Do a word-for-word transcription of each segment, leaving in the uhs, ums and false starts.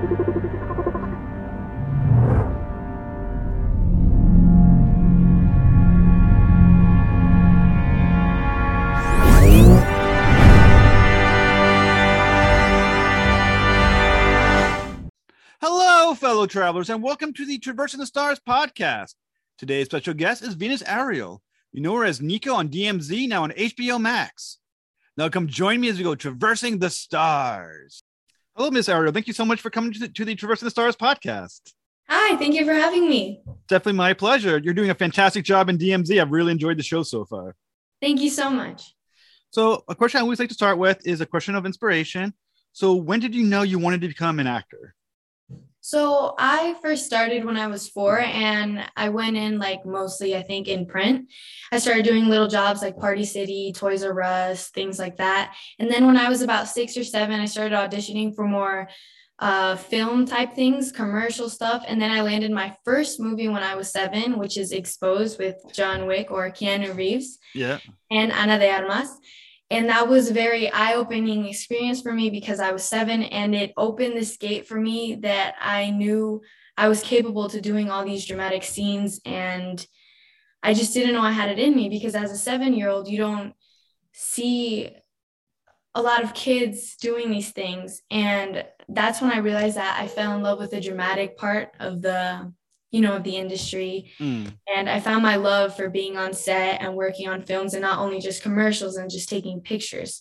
Hello, fellow travelers, and welcome to the Traversing the Stars podcast. Today's special guest is Venus Ariel. You know her as Nico on D M Z, now on H B O Max. Now come join me as we go Traversing the Stars. Hello, Miss Ariel. Thank you so much for coming to the, to the Traversing the Stars podcast. Hi, thank you for having me. Definitely my pleasure. You're doing a fantastic job in D M Z. I've really enjoyed the show so far. Thank you so much. So a question I always like to start with is a question of inspiration. So when did you know you wanted to become an actor? So I first started when I was four, and I went in like mostly, I think, in print. I started doing little jobs like Party City, Toys R Us, things like that. And then when I was about six or seven, I started auditioning for more uh, film type things, commercial stuff. And then I landed my first movie when I was seven, which is Exposed with John Wick or Keanu Reeves. Yeah. And Ana de Armas. And that was a very eye-opening experience for me because I was seven, and it opened this gate for me that I knew I was capable to doing all these dramatic scenes. And I just didn't know I had it in me because as a seven-year-old, you don't see a lot of kids doing these things. And that's when I realized that I fell in love with the dramatic part of the you know, of the industry. Mm. And I found my love for being on set and working on films, and not only just commercials and just taking pictures.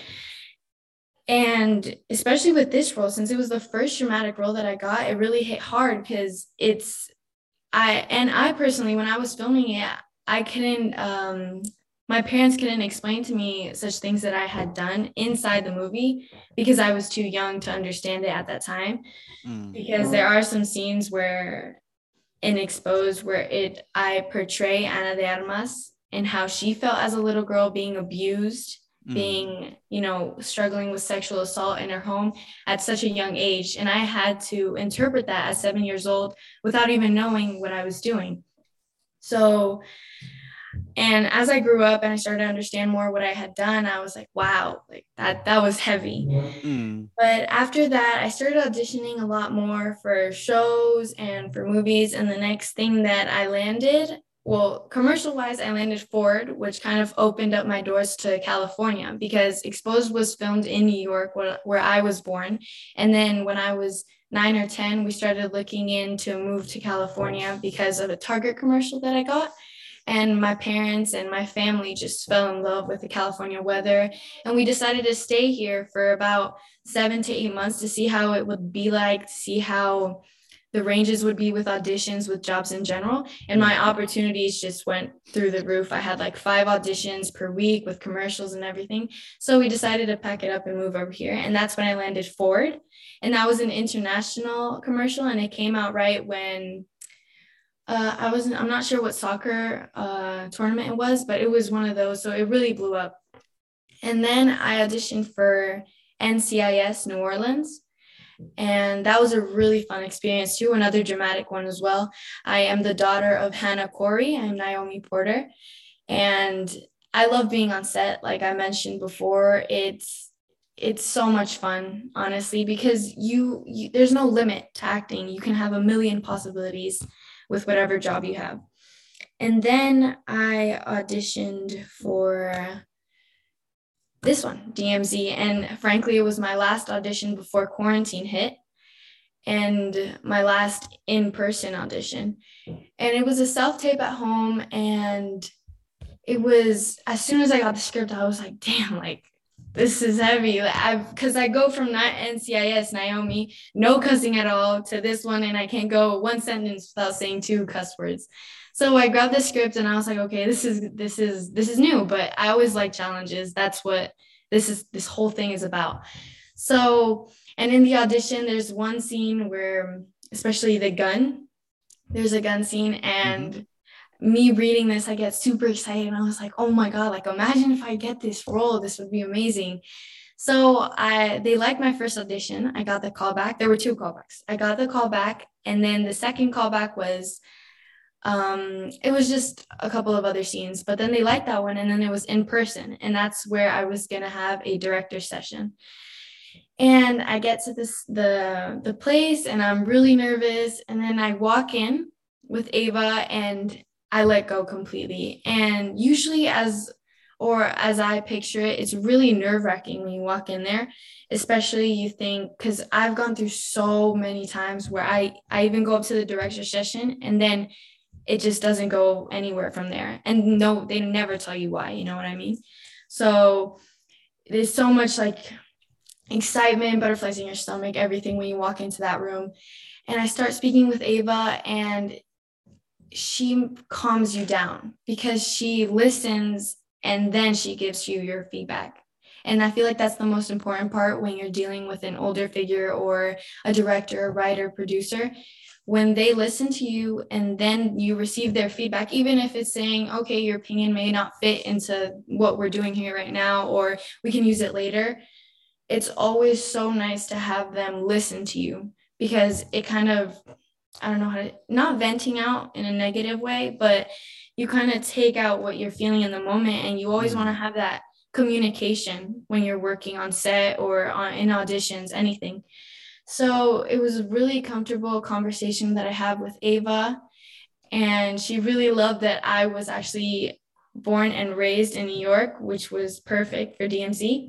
And especially with this role, since it was the first dramatic role that I got, it really hit hard because it's, I, and I personally, when I was filming it, I couldn't, um, my parents couldn't explain to me such things that I had done inside the movie because I was too young to understand it at that time. Mm. Because there are some scenes where in Exposed where it I portray Ana de Armas and how she felt as a little girl being abused, mm. being, you know, struggling with sexual assault in her home at such a young age. And I had to interpret that at seven years old without even knowing what I was doing. So, and as I grew up and I started to understand more what I had done, I was like, wow, like that, that was heavy. Mm. But after that, I started auditioning a lot more for shows and for movies. And the next thing that I landed, well, commercial wise, I landed Ford, which kind of opened up my doors to California because Exposed was filmed in New York where, where I was born. And then when I was nine or ten, we started looking into a move to California because of a Target commercial that I got. And my parents and my family just fell in love with the California weather. And we decided to stay here for about seven to eight months to see how it would be like, to see how the ranges would be with auditions, with jobs in general. And my opportunities just went through the roof. I had like five auditions per week with commercials and everything. So we decided to pack it up and move over here. And that's when I landed Ford. And that was an international commercial. And it came out right when Uh, I wasn't, I'm not sure what soccer uh, tournament it was, but it was one of those. So it really blew up. And then I auditioned for N C I S New Orleans. And that was a really fun experience too. Another dramatic one as well. I am the daughter of Hannah Corey. I'm Naomi Porter. And I love being on set. Like I mentioned before, it's, it's so much fun, honestly, because you, you there's no limit to acting. You can have a million possibilities with whatever job you have. And then I auditioned for this one, D M Z. And frankly, it was my last audition before quarantine hit and my last in-person audition. And it was a self-tape at home. And it was, as soon as I got the script, I was like, damn, like, this is heavy. I've because I go from not N C I S Naomi, no cussing at all, to this one, and I can't go one sentence without saying two cuss words. So I grabbed the script and I was like, okay, this is this is this is new, but I always like challenges. That's what this is. This whole thing is about. So, and in the audition, there's one scene where, especially the gun, there's a gun scene, and mm-hmm. me reading this, I get super excited. And I was like, oh my God, like, imagine if I get this role, this would be amazing. So I, they liked my first audition. I got the call back. There were two callbacks. I got the call back. And then the second callback was, um, it was just a couple of other scenes, but then they liked that one. And then it was in person. And that's where I was going to have a director session. And I get to this the the place and I'm really nervous. And then I walk in with Ava and I let go completely. And usually as or as I picture it, it's really nerve-wracking when you walk in there, especially you think, because I've gone through so many times where I I even go up to the director session and then it just doesn't go anywhere from there. And no, they never tell you why, you know what I mean? So there's so much like excitement, butterflies in your stomach, everything when you walk into that room. And I start speaking with Ava and she calms you down because she listens and then she gives you your feedback. And I feel like that's the most important part when you're dealing with an older figure or a director, writer, producer. When they listen to you and then you receive their feedback, even if it's saying, okay, your opinion may not fit into what we're doing here right now, or we can use it later. It's always so nice to have them listen to you because it kind of, I don't know how to, not venting out in a negative way, but you kind of take out what you're feeling in the moment. And you always mm. want to have that communication when you're working on set or on, in auditions, anything. So it was a really comfortable conversation that I had with Ava. And she really loved that I was actually born and raised in New York, which was perfect for D M Z.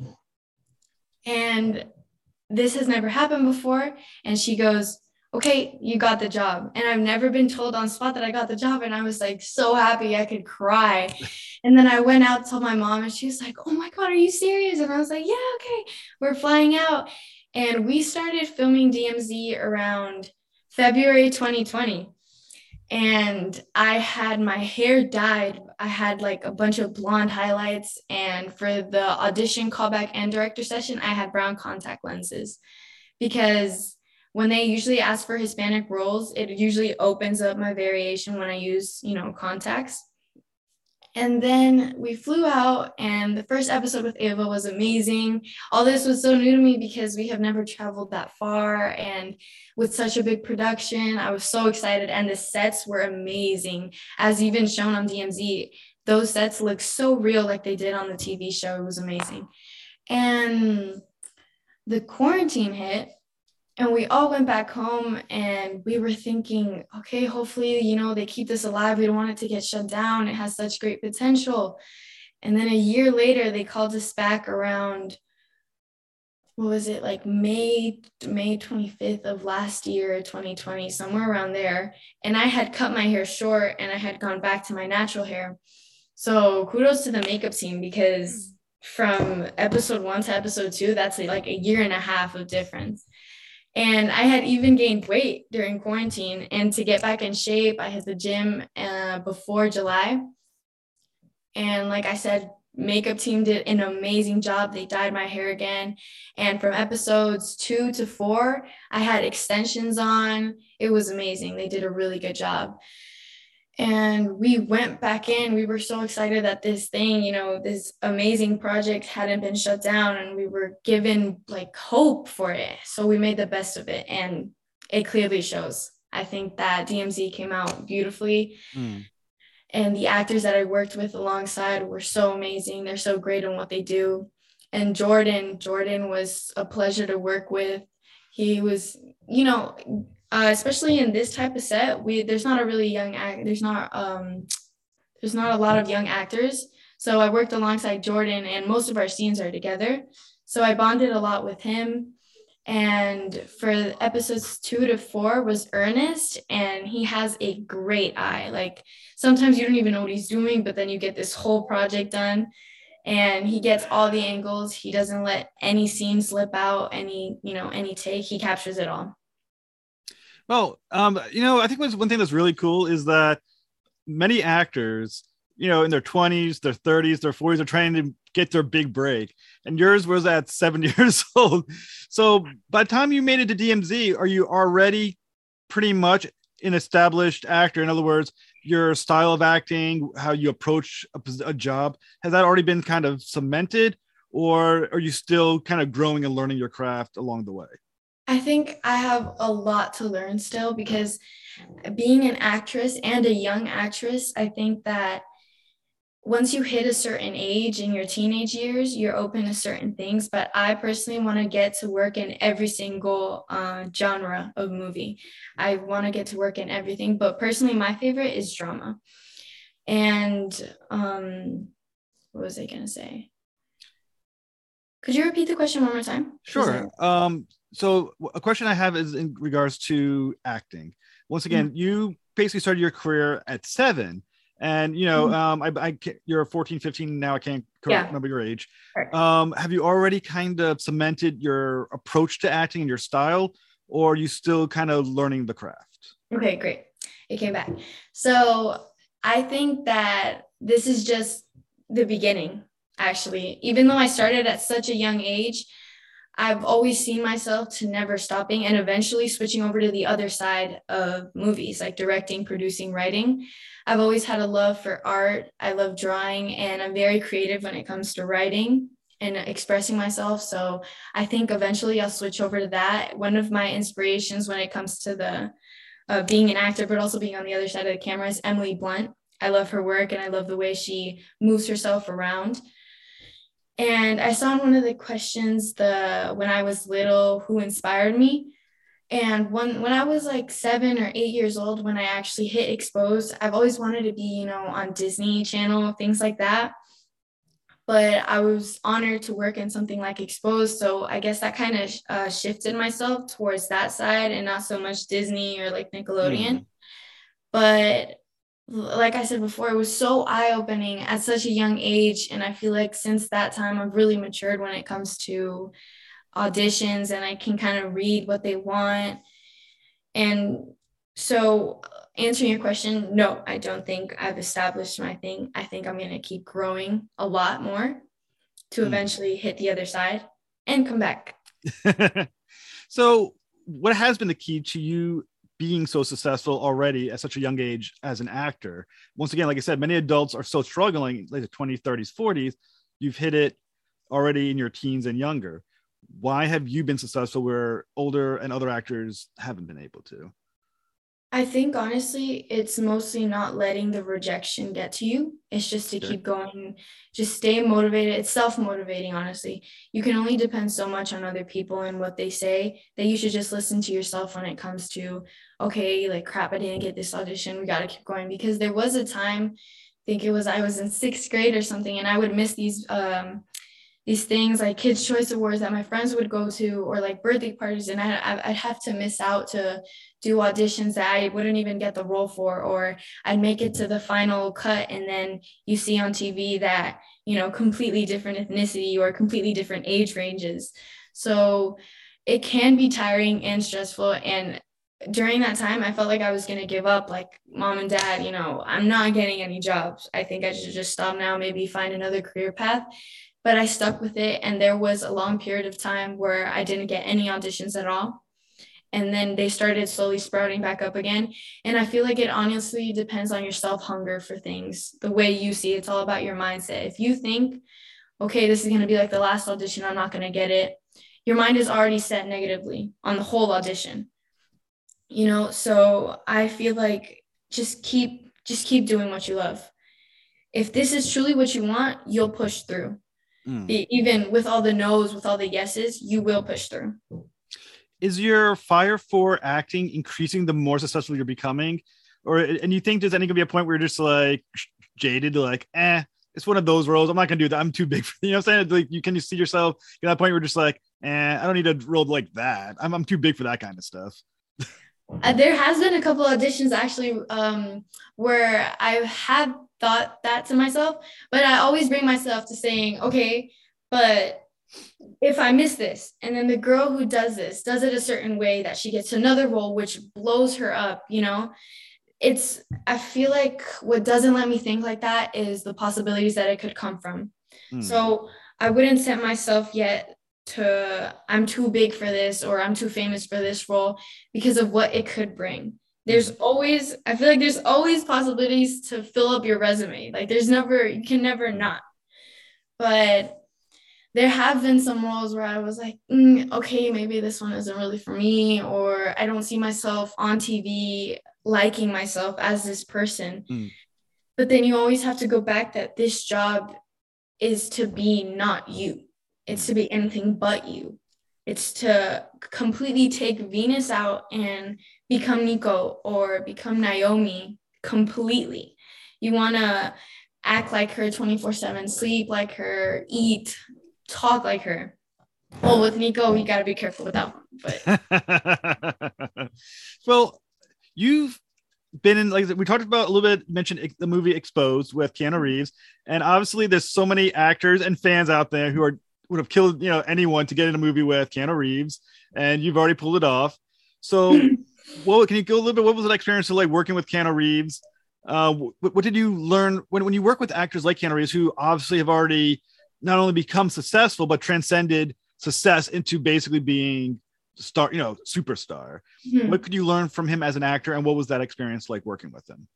And this has never happened before. And she goes, okay, you got the job. And I've never been told on spot that I got the job. And I was like, so happy I could cry. And then I went out, told my mom, and she was like, oh my God, are you serious? And I was like, yeah, okay, we're flying out. And we started filming D M Z around February twenty twenty. And I had my hair dyed. I had like a bunch of blonde highlights. And for the audition, callback, and director session, I had brown contact lenses. Because when they usually ask for Hispanic roles, it usually opens up my variation when I use, you know, contacts. And then we flew out, and the first episode with Ava was amazing. All this was so new to me because we have never traveled that far, and with such a big production, I was so excited. And the sets were amazing, as even shown on D M Z. Those sets look so real, like they did on the T V show. It was amazing. And the quarantine hit. And we all went back home and we were thinking, okay, hopefully, you know, they keep this alive. We don't want it to get shut down. It has such great potential. And then a year later, they called us back around, what was it, like May, May twenty-fifth of last year, twenty twenty, somewhere around there. And I had cut my hair short and I had gone back to my natural hair. So kudos to the makeup team, because from episode one to episode two, that's like a year and a half of difference. And I had even gained weight during quarantine. And to get back in shape, I hit the gym uh, before July. And like I said, makeup team did an amazing job. They dyed my hair again. And from episodes two to four, I had extensions on. It was amazing. They did a really good job. And we went back in. We were so excited that this thing, you know, this amazing project hadn't been shut down, and we were given like hope for it. So we made the best of it, and it clearly shows. I think that D M Z came out beautifully. Mm. And the actors that I worked with alongside were so amazing. They're so great in what they do. And Jordan, Jordan was a pleasure to work with. He was, you know, Uh, especially in this type of set, we there's not a really young act. There's not um, there's not a lot of young actors. So I worked alongside Jordan, and most of our scenes are together. So I bonded a lot with him. And for episodes two to four was Ernest, and he has a great eye. Like sometimes you don't even know what he's doing, but then you get this whole project done, and he gets all the angles. He doesn't let any scene slip out, any you know any take. He captures it all. Well, um, you know, I think what's one thing that's really cool is that many actors, you know, in their twenties, their thirties, their forties are trying to get their big break. And yours was at seven years old. So by the time you made it to D M Z, are you already pretty much an established actor? In other words, your style of acting, how you approach a, a job, has that already been kind of cemented? Or are you still kind of growing and learning your craft along the way? I think I have a lot to learn still, because being an actress and a young actress, I think that once you hit a certain age in your teenage years, you're open to certain things. But I personally want to get to work in every single uh, genre of movie. I want to get to work in everything. But personally, my favorite is drama. And um, what was I going to say? Could you repeat the question one more time? Sure. Um, so a question I have is in regards to acting. Once again, mm-hmm. you basically started your career at seven. And, you know, um, I, I you're fourteen, fifteen now. I can't yeah. remember your age. Right. Um, have you already kind of cemented your approach to acting and your style, or are you still kind of learning the craft? Okay, great. It came back. So I think that this is just the beginning, actually. Even though I started at such a young age, I've always seen myself to never stopping and eventually switching over to the other side of movies, like directing, producing, writing. I've always had a love for art. I love drawing, and I'm very creative when it comes to writing and expressing myself. So I think eventually I'll switch over to that. One of my inspirations when it comes to the uh, being an actor, but also being on the other side of the camera is Emily Blunt. I love her work, and I love the way she moves herself around. And I saw in one of the questions, the when I was little, who inspired me. And when, when I was like seven or eight years old, when I actually hit Exposed, I've always wanted to be, you know, on Disney Channel, things like that. But I was honored to work in something like Exposed. So I guess that kind of uh, shifted myself towards that side and not so much Disney or like Nickelodeon. Mm. But like I said before, it was so eye-opening at such a young age. And I feel like since that time, I've really matured when it comes to auditions, and I can kind of read what they want. And so answering your question, no, I don't think I've established my thing. I think I'm going to keep growing a lot more to mm. eventually hit the other side and come back. So what has been the key to you being so successful already at such a young age as an actor? Once again, like I said, many adults are still struggling, like the twenties, thirties, forties. You've hit it already in your teens and younger. Why have you been successful where older and other actors haven't been able to? I think honestly, it's mostly not letting the rejection get to you. It's just to okay. keep going, just stay motivated. It's self-motivating, honestly. You can only depend so much on other people and what they say that you should just listen to yourself when it comes to, okay, like crap, I didn't get this audition. We got to keep going. Because there was a time, I think it was, I was in sixth grade or something, and I would miss these, um, these things like Kids' Choice Awards that my friends would go to, or like birthday parties. And I, I'd have to miss out to do auditions that I wouldn't even get the role for, or I'd make it to the final cut. And then you see on T V that, you know, completely different ethnicity or completely different age ranges. So it can be tiring and stressful. And during that time, I felt like I was going to give up, like, mom and dad, you know, I'm not getting any jobs. I think I should just stop now, maybe find another career path. But I stuck with it, and there was a long period of time where I didn't get any auditions at all. And then they started slowly sprouting back up again. And I feel like it honestly depends on your self-hunger for things, the way you see it. It's all about your mindset. If you think, okay, this is going to be like the last audition, I'm not going to get it, your mind is already set negatively on the whole audition. You know, so I feel like just keep, just keep doing what you love. If this is truly what you want, you'll push through. Mm. Even with all the no's, with all the yeses, you will push through. Is your fire for acting increasing the more successful you're becoming? Or, and you think there's any gonna be a point where you're just like jaded, like, eh, it's one of those roles, I'm not gonna do that, I'm too big for, you know what I'm saying? Like, you can you see yourself at that point where you're just like, eh, I don't need a role like that. I'm I'm too big for that kind of stuff. Uh, there has been a couple auditions actually um, where I have thought that to myself, but I always bring myself to saying, okay, but if I miss this, and then the girl who does this does it a certain way that she gets another role, which blows her up, you know, it's, I feel like what doesn't let me think like that is the possibilities that it could come from. Mm. So I wouldn't set myself yet to I'm too big for this or I'm too famous for this role because of what it could bring. There's always, I feel like there's always possibilities to fill up your resume. Like there's never, you can never not. But there have been some roles where I was like, mm, okay, maybe this one isn't really for me, or I don't see myself on T V liking myself as this person. Mm. But then you always have to go back that this job is to be not you. It's to be anything but you. It's to completely take Venus out and become Nico or become Naomi completely. You want to act like her twenty-four seven, sleep like her, eat, talk like her. Well, with Nico, you got to be careful with that one. But well, you've been in, like we talked about a little bit, mentioned the movie Exposed with Keanu Reeves, and obviously there's so many actors and fans out there who are would have killed, you know, anyone to get in a movie with Keanu Reeves, and you've already pulled it off. So, well, can you go a little bit? What was that experience like working with Keanu Reeves? Uh, what, what did you learn when when you work with actors like Keanu Reeves, who obviously have already not only become successful but transcended success into basically being star, you know, superstar? Mm-hmm. What could you learn from him as an actor, and what was that experience like working with him?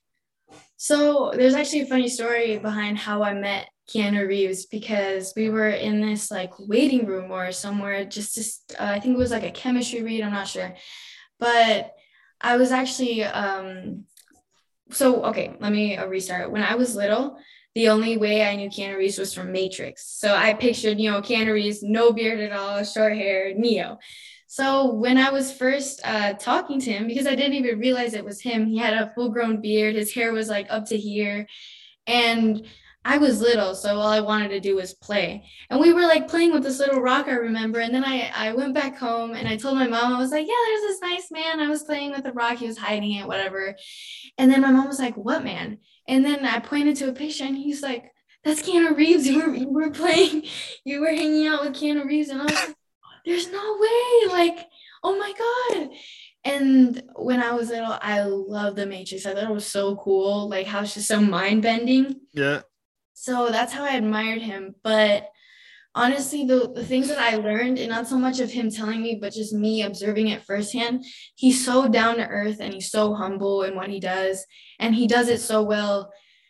So there's actually a funny story behind how I met Keanu Reeves, because we were in this like waiting room or somewhere, just to, uh, I think it was like a chemistry read, I'm not sure, but I was actually um so okay, let me uh, restart. When I was little, the only way I knew Keanu Reeves was from Matrix. So I pictured, you know, Keanu Reeves, no beard at all, short hair, Neo. So when I was first uh, talking to him, because I didn't even realize it was him, he had a full-grown beard, his hair was like up to here, and I was little, so all I wanted to do was play. And we were like playing with this little rock, I remember. And then I, I went back home and I told my mom, I was like, yeah, there's this nice man. I was playing with the rock. He was hiding it, whatever. And then my mom was like, what man? And then I pointed to a picture and he's like, that's Keanu Reeves. You were, you were playing, you were hanging out with Keanu Reeves. And I was like, there's no way. Like, oh my God. And when I was little, I loved The Matrix. I thought it was so cool. Like how it's just so mind bending. Yeah. So that's how I admired him. But honestly, the, the things that I learned, and not so much of him telling me, but just me observing it firsthand, he's so down to earth and he's so humble in what he does. And he does it so well.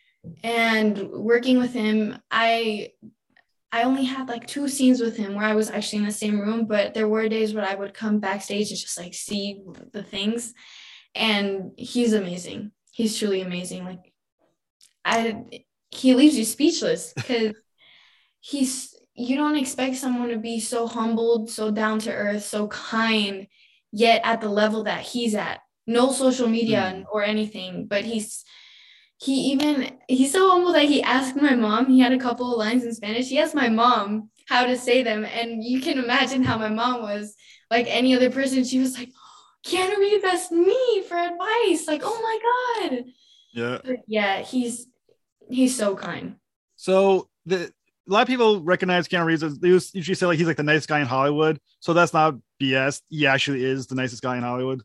And working with him, I I only had like two scenes with him where I was actually in the same room, but there were days where I would come backstage and just like see the things. And he's amazing. He's truly amazing. Like I he leaves you speechless, because he's, you don't expect someone to be so humbled, so down to earth, so kind, yet at the level that he's at. No social media mm. or anything, but he's, he even, he's so humble that he asked my mom, he had a couple of lines in Spanish. He asked my mom how to say them. And you can imagine how my mom was, like any other person. She was like, Keanu Reeves asked me for advice. Like, oh my God. Yeah. But yeah, he's, he's so kind. So the a lot of people recognize Keanu Reeves as, they usually say like he's like the nicest guy in Hollywood. So that's not B S. He actually is the nicest guy in Hollywood.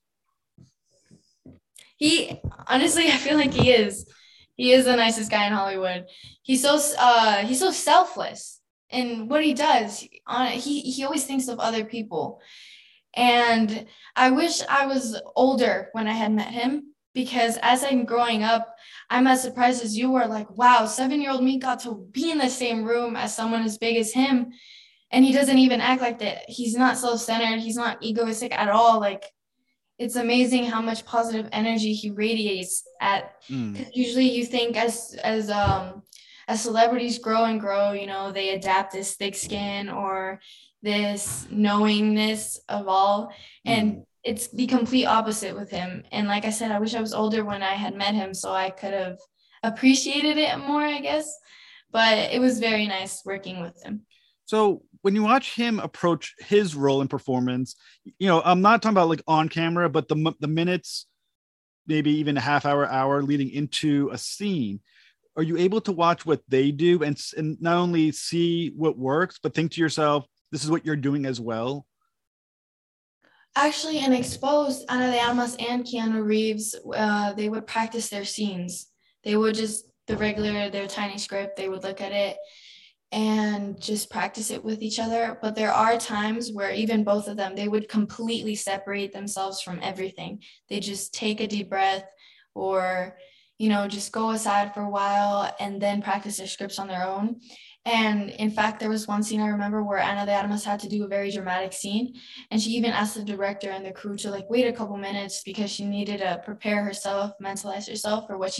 He honestly, I feel like he is. He is the nicest guy in Hollywood. He's so uh he's so selfless in what he does. On he he always thinks of other people. And I wish I was older when I had met him, because as I'm growing up, I'm as surprised as you were. Like, wow, seven-year-old me got to be in the same room as someone as big as him. And he doesn't even act like that. He's not self-centered. He's not egoistic at all. Like, it's amazing how much positive energy he radiates at. Mm. Usually you think as, as, um, as celebrities grow and grow, you know, they adapt this thick skin or this knowingness of all. And mm. it's the complete opposite with him. And like I said, I wish I was older when I had met him so I could have appreciated it more, I guess. But it was very nice working with him. So when you watch him approach his role in performance, you know, I'm not talking about like on camera, but the the minutes, maybe even a half hour, hour leading into a scene, are you able to watch what they do and, and not only see what works, but think to yourself, this is what you're doing as well? Actually, in Exposed, Ana de Armas and Keanu Reeves, uh, they would practice their scenes. They would just, the regular, their tiny script, they would look at it and just practice it with each other. But there are times where even both of them, they would completely separate themselves from everything. They just take a deep breath or, you know, just go aside for a while and then practice their scripts on their own. And in fact, there was one scene I remember where Ana de Armas had to do a very dramatic scene. And she even asked the director and the crew to like wait a couple minutes because she needed to prepare herself, mentalize herself for what she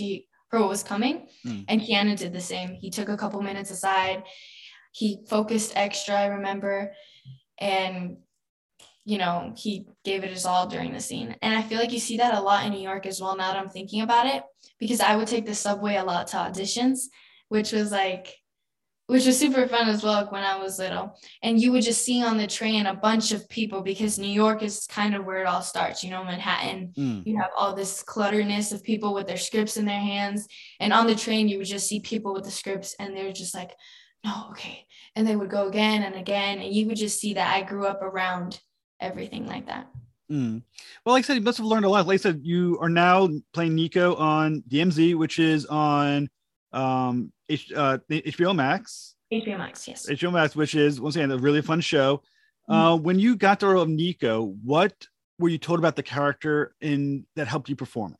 for what was coming. Mm. And Keanu did the same. He took a couple minutes aside. He focused extra, I remember. And, you know, he gave it his all during the scene. And I feel like you see that a lot in New York as well, now that I'm thinking about it, because I would take the subway a lot to auditions, which was like, which was super fun as well when I was little. And you would just see on the train a bunch of people, because New York is kind of where it all starts, you know, Manhattan. Mm. You have all this clutterness of people with their scripts in their hands. And on the train, you would just see people with the scripts and they're just like, no, okay. And they would go again and again. And you would just see that I grew up around everything like that. Mm. Well, like I said, you must have learned a lot. Like I said, you are now playing Nico on D M Z, which is on um, H- uh, H B O Max. H B O Max, yes. H B O Max, which is, once again, a really fun show. Mm-hmm. Uh, when you got the role of Nico, what were you told about the character in that helped you perform it?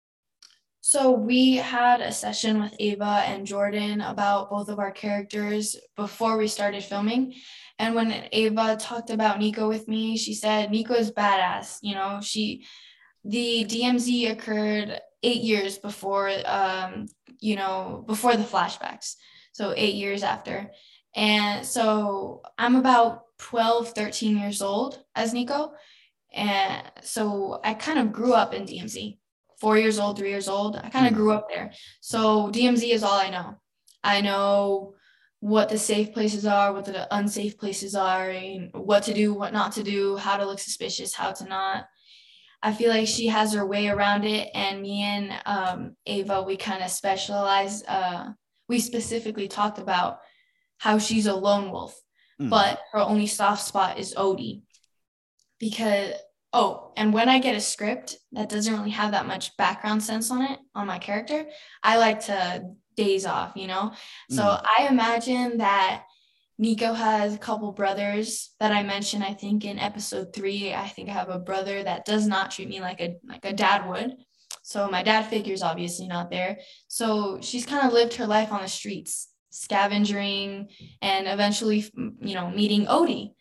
So we had a session with Ava and Jordan about both of our characters before we started filming. And when Ava talked about Nico with me, she said, Nico is badass. You know, she, the D M Z occurred eight years before, um, you know, before the flashbacks. So eight years after. And so I'm about twelve, thirteen years old as Nico. And so I kind of grew up in D M Z. Four years old, three years old. I kind of grew up there. So D M Z is all I know. I know what the safe places are, what the unsafe places are, and what to do, what not to do, how to look suspicious, how to not. I feel like she has her way around it. And me and um, Ava, we kind of specialize. Uh, we specifically talked about how she's a lone wolf, mm. but her only soft spot is Odie. Because Oh, and when I get a script that doesn't really have that much background sense on it, on my character, I like to daze off, you know? Mm. So I imagine that Nico has a couple brothers that I mentioned, I think in episode three. I think I have a brother that does not treat me like a like a dad would. So my dad figure's obviously not there. So she's kind of lived her life on the streets, scavenging, and eventually, you know, meeting Odie.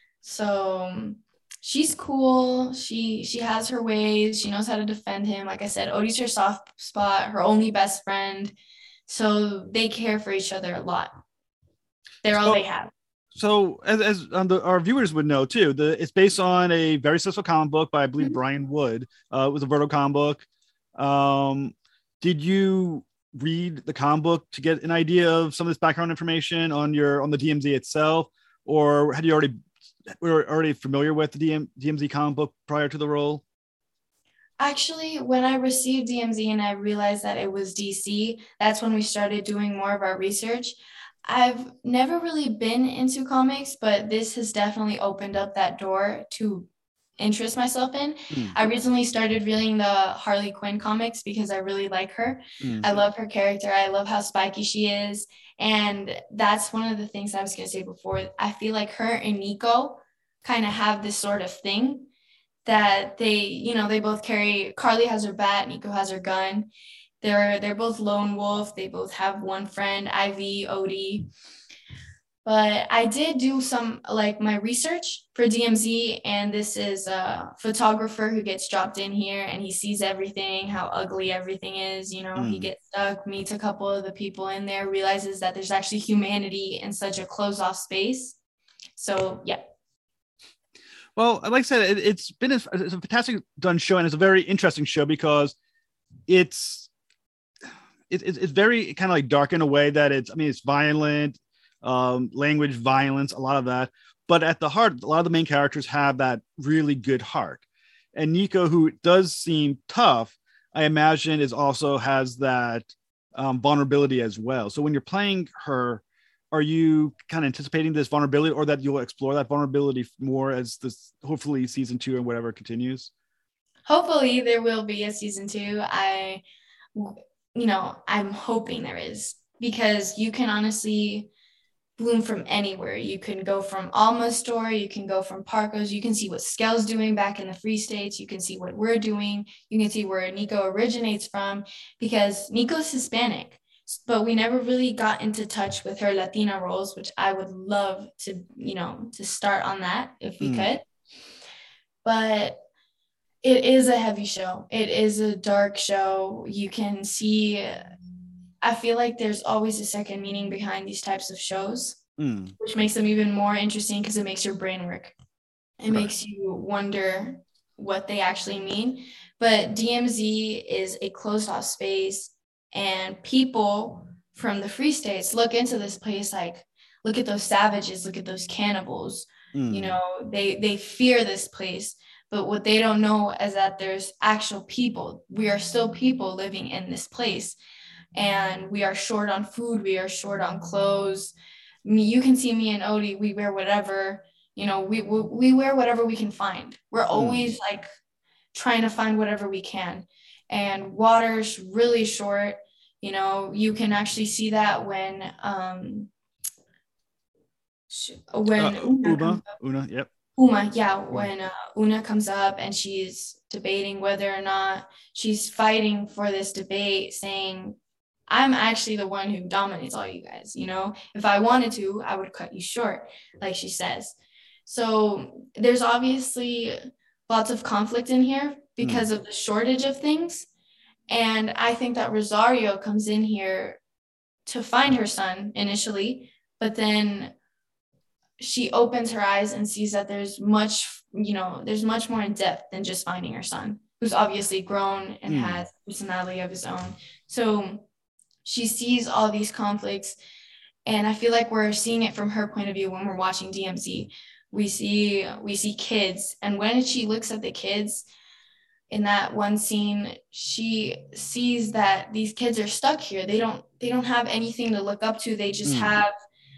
So she's cool. She she has her ways. She knows how to defend him. Like I said, Odie's her soft spot, her only best friend. So they care for each other a lot. They're so, all they have. So as, as um, the, our viewers would know too, the it's based on a very successful comic book by, I believe, mm-hmm. Brian Wood. Uh, it was a Vertigo comic book. Um, did you read the comic book to get an idea of some of this background information on your on the D M Z itself, or had you already were already familiar with the D M, D M Z comic book prior to the role? Actually, when I received D M Z and I realized that it was D C, that's when we started doing more of our research. I've never really been into comics, but this has definitely opened up that door to interest myself in. Mm. I recently started reading the Harley Quinn comics because I really like her. Mm. I love her character. I love how spiky she is. And that's one of the things I was going to say before. I feel like her and Nico kind of have this sort of thing that they, you know, they both carry. Carly has her bat, Nico has her gun. They're they're both lone wolf. They both have one friend, Ivy, Odie. But I did do some, like, my research for D M Z, and this is a photographer who gets dropped in here, and he sees everything, how ugly everything is. You know, mm. he gets stuck, meets a couple of the people in there, realizes that there's actually humanity in such a closed-off space. So, yeah. Well, like I said, it, it's been a, it's a fantastic done show, and it's a very interesting show because it's it, it's very kind of like dark in a way that it's, I mean, it's violent, um, language, violence, a lot of that. But at the heart, a lot of the main characters have that really good heart. And Nico, who does seem tough, I imagine is also has that um, vulnerability as well. So when you're playing her, are you kind of anticipating this vulnerability, or that you'll explore that vulnerability more as this, hopefully season two and whatever continues? Hopefully there will be a season two. I, you know, I'm hoping there is, because you can honestly bloom from anywhere. You can go from Alma's story, you can go from Parko's, you can see what Skel's doing back in the Free States, you can see what we're doing, you can see where Nico originates from, because Nico's Hispanic, but we never really got into touch with her Latina roles, which I would love to, you know, to start on that if we mm. could. But it is a heavy show. It is a dark show. You can see I feel like there's always a second meaning behind these types of shows, Mm. which makes them even more interesting because it makes your brain work. It Right. makes you wonder what they actually mean. But D M Z is a closed off space, and people from the free states look into this place like, look at those savages, look at those cannibals. Mm. You know, they they fear this place. But what they don't know is that there's actual people. We are still people living in this place. And we are short on food. We are short on clothes. Me, you can see me and Odie, we wear whatever, you know, we, we, we wear whatever we can find. We're always mm. like trying to find whatever we can. And water's really short. You know, you can actually see that when, um, when uh, Uma, Una, yep. Uma, yeah, when uh, Una comes up and she's debating whether or not she's fighting for this debate, saying, I'm actually the one who dominates all you guys. You know, if I wanted to, I would cut you short, like she says. So there's obviously lots of conflict in here because mm. of the shortage of things. And I think that Rosario comes in here to find her son initially, but then she opens her eyes and sees that there's much, you know, there's much more in depth than just finding her son, who's obviously grown and mm. has a personality of his own. So she sees all these conflicts, and I feel like we're seeing it from her point of view when we're watching D M Z. We see we see kids, and when she looks at the kids in that one scene, she sees that these kids are stuck here. They don't they don't have anything to look up to. They just mm. have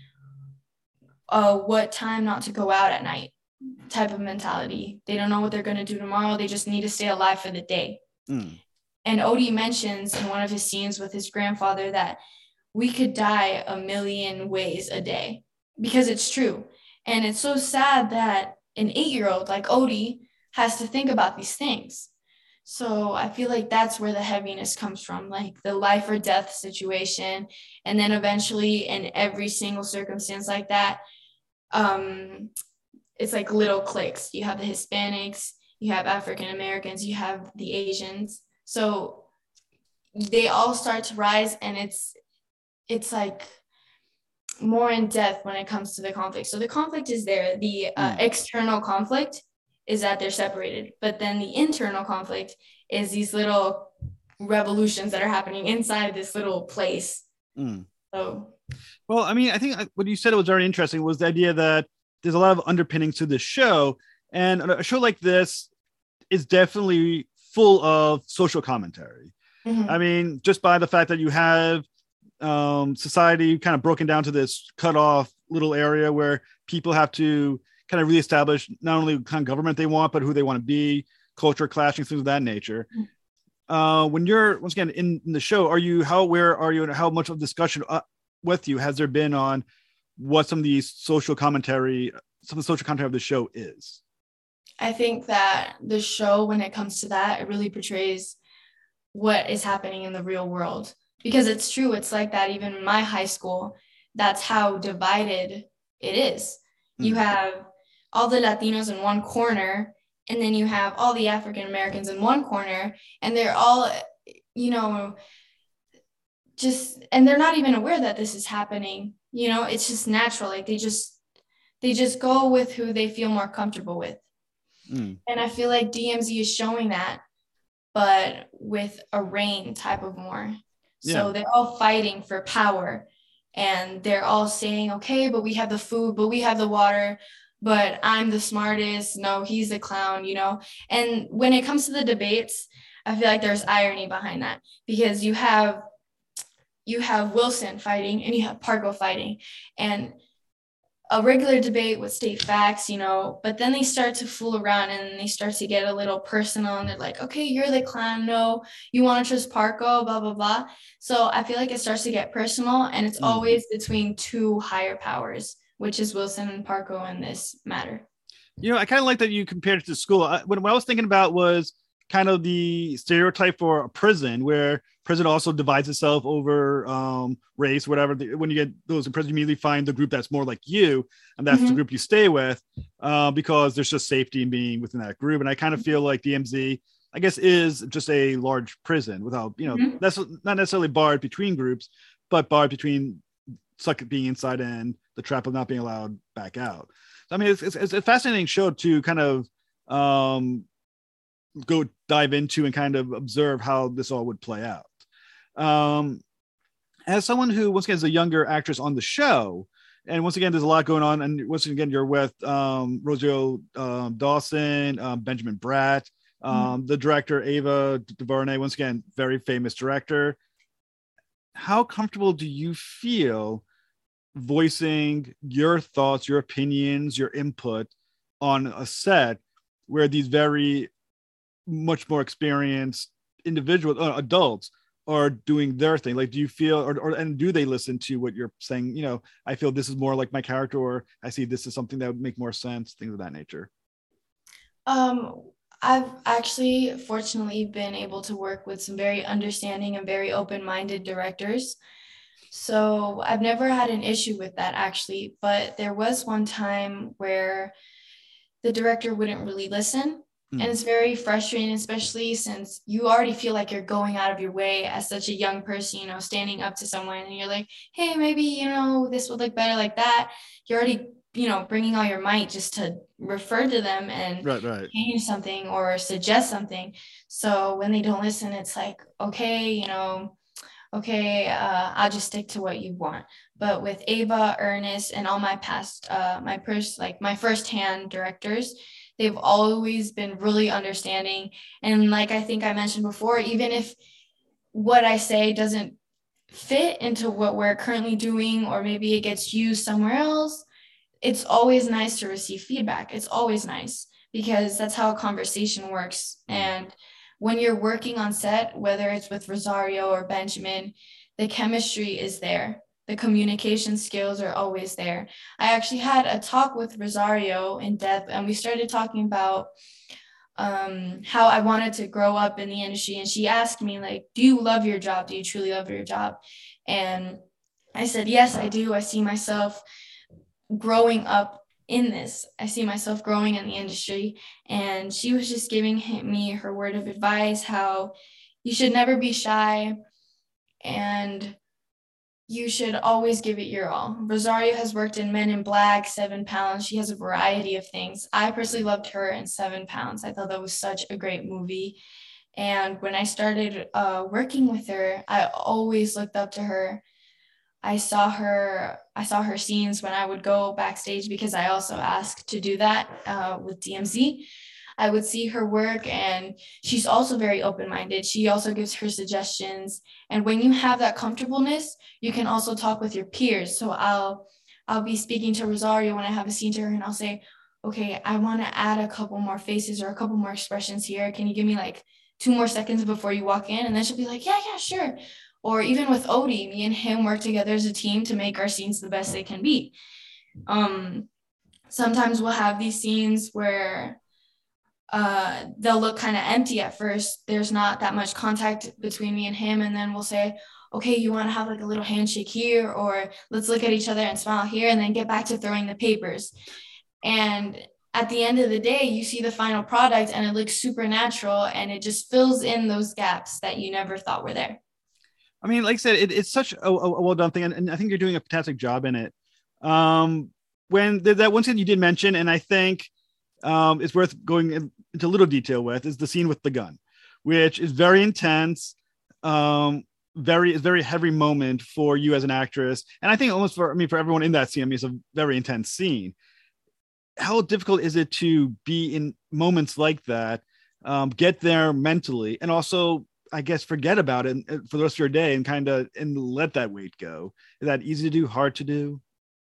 uh, what time not to go out at night type of mentality. They don't know what they're going to do tomorrow. They just need to stay alive for the day. Mm. And Odie mentions in one of his scenes with his grandfather that we could die a million ways a day, because it's true. And it's so sad that an eight-year-old like Odie has to think about these things. So I feel like that's where the heaviness comes from, like the life or death situation. And then eventually in every single circumstance like that, um, it's like little cliques. You have the Hispanics, you have African Americans, you have the Asians. So they all start to rise, and it's it's like more in depth when it comes to the conflict. So the conflict is there. The uh, mm. external conflict is that they're separated, but then the internal conflict is these little revolutions that are happening inside this little place. Mm. So, well, I mean, I think what you said was very interesting was the idea that there's a lot of underpinnings to this show, and a show like this is definitely full of social commentary. Mm-hmm. I mean, just by the fact that you have um, society kind of broken down to this cut off little area where people have to kind of reestablish not only the kind of government they want, but who they want to be, culture clashing, things of that nature. Mm-hmm. Uh, when you're, once again, in, in the show, are you, how aware are you and how much of discussion uh, with you has there been on what some of these social commentary, some of the social commentary of the show is? I think that the show, when it comes to that, it really portrays what is happening in the real world, because it's true. It's like that. Even in my high school, that's how divided it is. Mm. You have all the Latinos in one corner, and then you have all the African Americans in one corner, and they're all, you know, just, and they're not even aware that this is happening. You know, it's just natural. Like they just, they just go with who they feel more comfortable with. Mm. And I feel like D M Z is showing that, but with a Reign type of more. So yeah. They're all fighting for power, and they're all saying, okay, but we have the food, but we have the water, but I'm the smartest. No, he's the clown, you know? And when it comes to the debates, I feel like there's irony behind that, because you have, you have Wilson fighting and you have Parko fighting, and a regular debate would state facts, you know, but then they start to fool around and they start to get a little personal, and they're like, okay, you're the clown. No, you want to trust Parko, blah, blah, blah. So I feel like it starts to get personal, and it's mm. always between two higher powers, which is Wilson and Parko in this matter. You know, I kind of like that you compared it to school. I, what, what I was thinking about was kind of the stereotype for a prison, where prison also divides itself over um, race, whatever. When you get those in prison, you immediately find the group that's more like you, and that's mm-hmm. the group you stay with, uh, because there's just safety in being within that group. And I kind of feel like D M Z I guess, is just a large prison without, you know, Mhm. that's not necessarily barred between groups, but barred between stuck being inside and the trap of not being allowed back out. So, I mean, it's, it's, it's a fascinating show to kind of um, go dive into and kind of observe how this all would play out. Um, as someone who, once again, is a younger actress on the show, and once again, there's a lot going on. And once again, you're with um, Rosario um, Dawson, um, Benjamin Bratt, um, mm-hmm. the director, Ava DuVernay, once again, very famous director. How comfortable do you feel voicing your thoughts, your opinions, your input on a set where these very much more experienced individual uh, adults are doing their thing? Like, do you feel, or, or and do they listen to what you're saying? You know, I feel this is more like my character, or I see this is something that would make more sense, things of that nature. Um, I've actually, fortunately, been able to work with some very understanding and very open-minded directors. So I've never had an issue with that, actually. But there was one time where the director wouldn't really listen. Mm. And it's very frustrating, especially since you already feel like you're going out of your way as such a young person, you know, standing up to someone and you're like, hey, maybe, you know, this would look better like that. You're already, you know, bringing all your might just to refer to them and right, right. change something or suggest something. So when they don't listen, it's like, okay, you know, okay, uh, I'll just stick to what you want. But with Ava, Ernest, and all my past, uh, my pers- like my firsthand directors, they've always been really understanding. And like I think I mentioned before, even if what I say doesn't fit into what we're currently doing, or maybe it gets used somewhere else, it's always nice to receive feedback. It's always nice, because that's how a conversation works. And when you're working on set, whether it's with Rosario or Benjamin, the chemistry is there. The communication skills are always there. I actually had a talk with Rosario in depth, and we started talking about um, how I wanted to grow up in the industry. And she asked me, like, do you love your job? Do you truly love your job? And I said, yes, I do. I see myself growing up in this. I see myself growing in the industry. And she was just giving me her word of advice, how you should never be shy and you should always give it your all. Rosario has worked in Men in Black, Seven Pounds. She has a variety of things. I personally loved her in Seven Pounds. I thought that was such a great movie. And when I started uh, working with her, I always looked up to her. I saw her, I saw her scenes when I would go backstage, because I also asked to do that uh, with D M Z. I would see her work, and she's also very open-minded. She also gives her suggestions. And when you have that comfortableness, you can also talk with your peers. So I'll, I'll be speaking to Rosario when I have a scene to her, and I'll say, okay, I want to add a couple more faces or a couple more expressions here. Can you give me like two more seconds before you walk in? And then she'll be like, yeah, yeah, sure. Or even with Odie, me and him work together as a team to make our scenes the best they can be. Um, sometimes we'll have these scenes where uh, they'll look kind of empty at first. There's not that much contact between me and him. And then we'll say, okay, you want to have like a little handshake here, or let's look at each other and smile here, and then get back to throwing the papers. And at the end of the day, you see the final product and it looks super natural, and it just fills in those gaps that you never thought were there. I mean, like I said, it, it's such a, a well done thing, and, and I think you're doing a fantastic job in it. Um, when the, that one thing you did mention, and I think um, it's worth going into a little detail with, is the scene with the gun, which is very intense, um, very is very heavy moment for you as an actress, and I think almost for I mean for everyone in that scene. I mean, it's a very intense scene. How difficult is it to be in moments like that, um, get there mentally, and also, I guess, forget about it for the rest of your day and kind of and let that weight go? Is that easy to do, hard to do?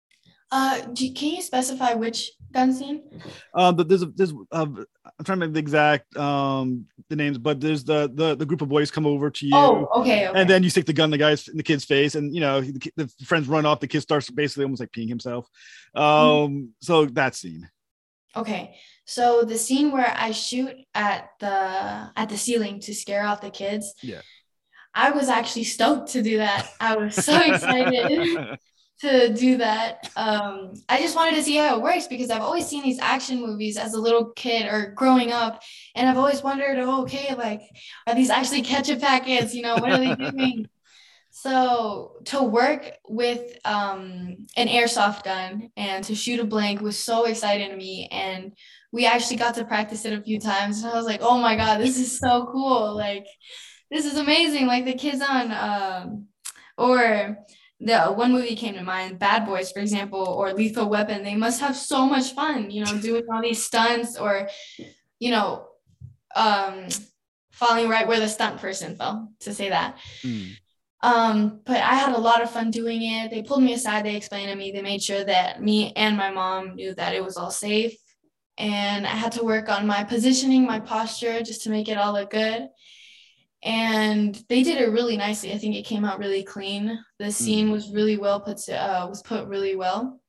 Uh, do, can you specify which gun scene? Um, but there's a, there's uh, I'm trying to make the exact um the names, but there's the the the group of boys come over to you. Oh, okay, okay. And then you stick the gun in the guy's in the kid's face, and you know the, the friends run off. The kid starts basically almost like peeing himself. Um, mm-hmm. So that scene. Okay, so the scene where I shoot at the at the ceiling to scare off the kids. Yeah. I was actually stoked to do that. I was so excited. to do that. Um, I just wanted to see how it works because I've always seen these action movies as a little kid or growing up, and I've always wondered, oh, okay, like, are these actually ketchup packets? You know, what are they doing? So to work with um, an airsoft gun and to shoot a blank was so exciting to me, and we actually got to practice it a few times, and I was like, oh my God, this is so cool! Like, this is amazing. Like the kids on, um, or the one movie came to mind, Bad Boys, for example, or Lethal Weapon. They must have so much fun, you know, doing all these stunts or, you know, um, falling right where the stunt person fell, to say that. Mm. Um, but I had a lot of fun doing it. They pulled me aside, they explained to me, they made sure that me and my mom knew that it was all safe. And I had to work on my positioning, my posture, just to make it all look good. And they did it really nicely. I think it came out really clean. The scene was really well put to, uh, was put really well.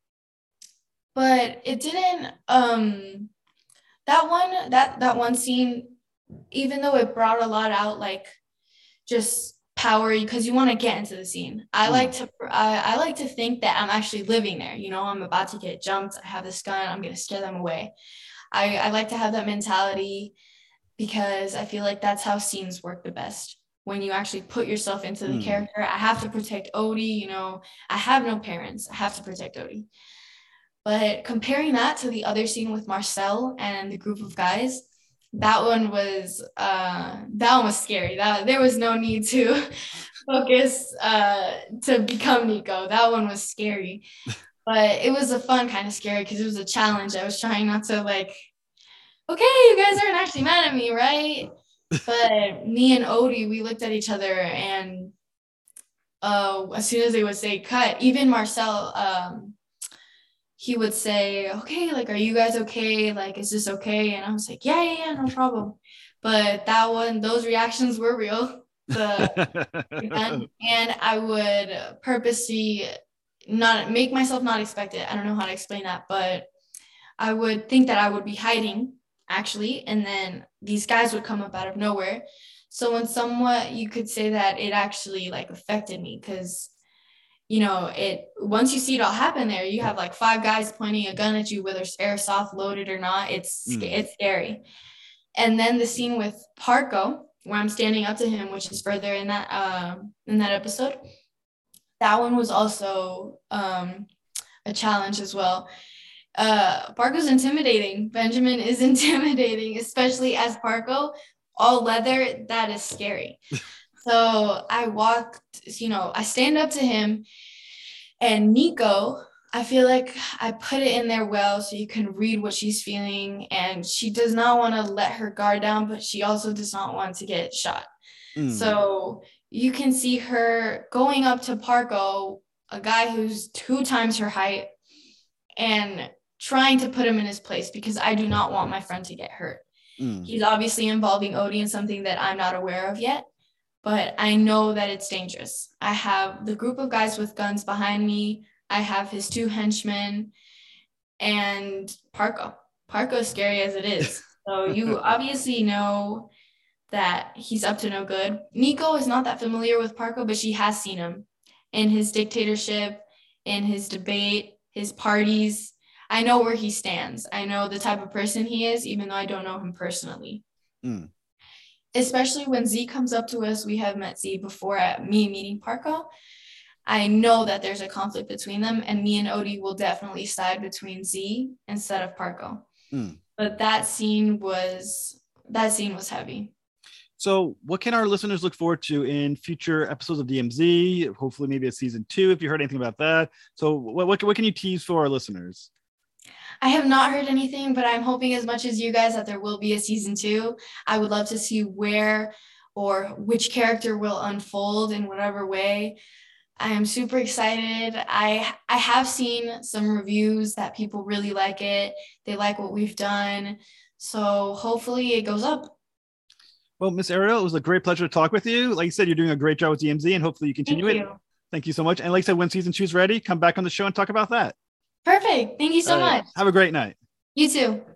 But it didn't, um, that one, that, that one scene, even though it brought a lot out, like just power, because you want to get into the scene. I mm. like to I, I like to think that I'm actually living there. You know, I'm about to get jumped. I have this gun. I'm going to scare them away. I, I like to have that mentality because I feel like that's how scenes work the best. When you actually put yourself into the mm. character. I have to protect Odie. You know, I have no parents. I have to protect Odie. But comparing that to the other scene with Marcel and the group of guys, that one was uh that one was scary. That there was no need to focus uh to become Nico. That one was scary, but it was a fun kind of scary because it was a challenge. I was trying not to like, okay, you guys aren't actually mad at me, right? But me and Odie, we looked at each other, and uh as soon as they would say cut, even Marcel, um he would say, okay, like, are you guys okay? Like, is this okay? And I was like, yeah, yeah, yeah, no problem. But that one, those reactions were real. The, and I would purposely not make myself not expect it. I don't know how to explain that, but I would think that I would be hiding, actually. And then these guys would come up out of nowhere. So in somewhat, you could say that it actually, like, affected me because, you know, it once you see it all happen there, you have like five guys pointing a gun at you, whether it's airsoft loaded or not. It's mm. it's scary. And then the scene with Parko, where I'm standing up to him, which is further in that uh, in that episode, that one was also um, a challenge as well. Uh, Parko's intimidating. Benjamin is intimidating, especially as Parko, all leather. That is scary. So I walked, you know, I stand up to him, and Nico, I feel like I put it in there well so you can read what she's feeling, and she does not want to let her guard down, but she also does not want to get shot. Mm. So you can see her going up to Parko, a guy who's two times her height, and trying to put him in his place because I do not want my friend to get hurt. Mm. He's obviously involving Odie in something that I'm not aware of yet. But I know that it's dangerous. I have the group of guys with guns behind me. I have his two henchmen and Parko. Parko's scary as it is. So you obviously know that he's up to no good. Nico is not that familiar with Parko, but she has seen him in his dictatorship, in his debate, his parties. I know where he stands. I know the type of person he is, even though I don't know him personally. Mm. Especially when Z comes up to us, we have met Z before at me meeting Parko. I know that there's a conflict between them, and me and Odie will definitely side between Z instead of Parko. Mm. But that scene was that scene was heavy. So what can our listeners look forward to in future episodes of D M Z? Hopefully maybe a season two, if you heard anything about that. So what, what, what can you tease for our listeners? I have not heard anything, but I'm hoping as much as you guys that there will be a season two. I would love to see where or which character will unfold in whatever way. I am super excited. I I have seen some reviews that people really like it. They like what we've done. So hopefully it goes up. Well, Miss Ariel, it was a great pleasure to talk with you. Like you said, you're doing a great job with D M Z, and hopefully you continue Thank it. You. Thank you so much. And like I said, when season two is ready, come back on the show and talk about that. Perfect. Thank you so All right. much. Have a great night. You too.